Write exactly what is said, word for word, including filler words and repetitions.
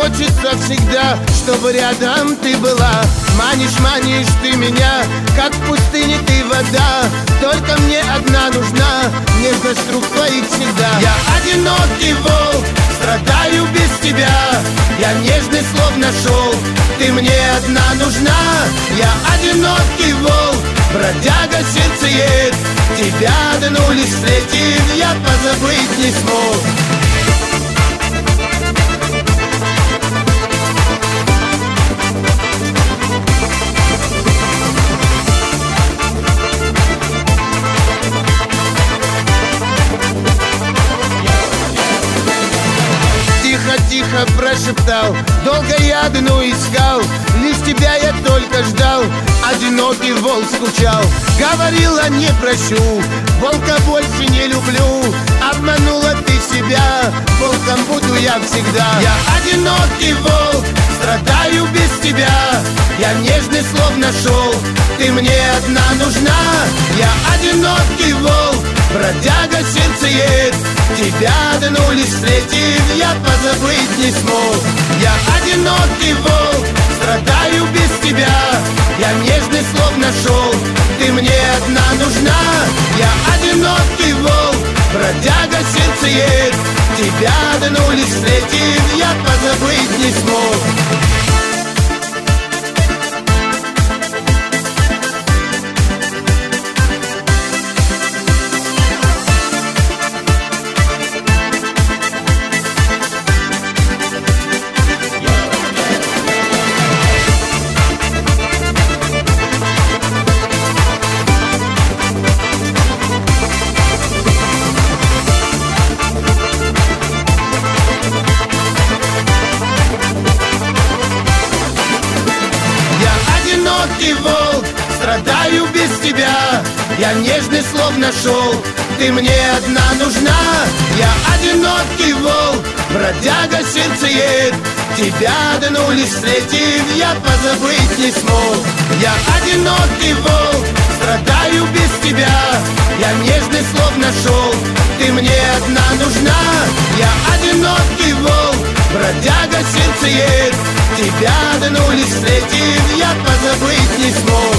хочется всегда, чтобы рядом ты была. Манишь, манишь ты меня, как в пустыне ты вода. Только мне одна нужна, нежность рук твоих всегда. Я одинокий волк, страдаю без тебя. Я нежный слов нашел, ты мне одна нужна. Я одинокий волк, бродяга сердцеед. Тебя одну лишь встретив, я позабыть не смог. Тихо прошептал, долго я одну искал, лишь тебя я только ждал, одинокий волк скучал. Говорила, не прощу, волка больше не люблю. Обманула ты себя, волком буду я всегда. Я одинокий волк, страдаю без тебя. Я нежный слов нашел, ты мне одна нужна. Я одинокий волк, бродяга сердцеед. Тебя одну лишь встретив, я позабыть не смог. Я одинокий волк, страдаю без тебя. Я нежный слов нашел, ты мне одна нужна. Я одинокий волк, бродяга сердцеед. Тебя одну лишь встретив, я позабыть не смог. Одинокий волк, страдаю без тебя. Я нежный слов нашел, ты мне одна нужна. Я одинокий волк, бродяга сердцеед. Тебя одну лишь встретив, я позабыть не смог. Я одинокий волк, страдаю без тебя. Я нежный слов нашел, ты мне одна нужна. Я одинокий волк, бродяга сердцеед. Тебя одну лишь встретив, я позабыть не смог.